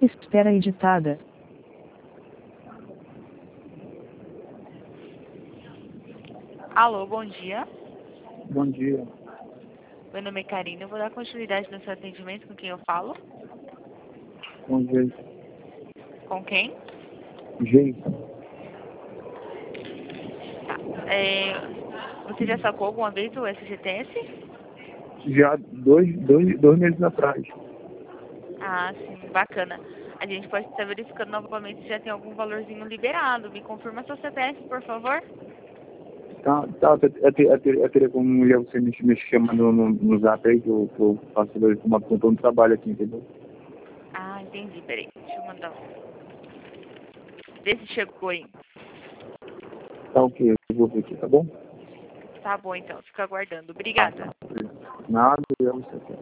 Espera editada. Alô, bom dia. Bom dia. Meu nome é Karina. Eu vou dar continuidade no seu atendimento. Com quem eu falo? Com jeito. Com quem? Jeito. Tá. Você já sacou alguma vez o FGTS? Já dois meses atrás. Ah, sim, bacana. A gente pode estar verificando novamente se já tem algum valorzinho liberado. Me confirma seu CPF, por favor. Tá, eu teria como mulher você me chama no zap aí que eu faço uma conta no trabalho aqui, entendeu? Ah, entendi. Peraí, deixa eu mandar. Vê se chegou aí. Tá ok, eu vou ver aqui, tá bom? Tá bom, então. Fico aguardando. Obrigada. Nada, eu você.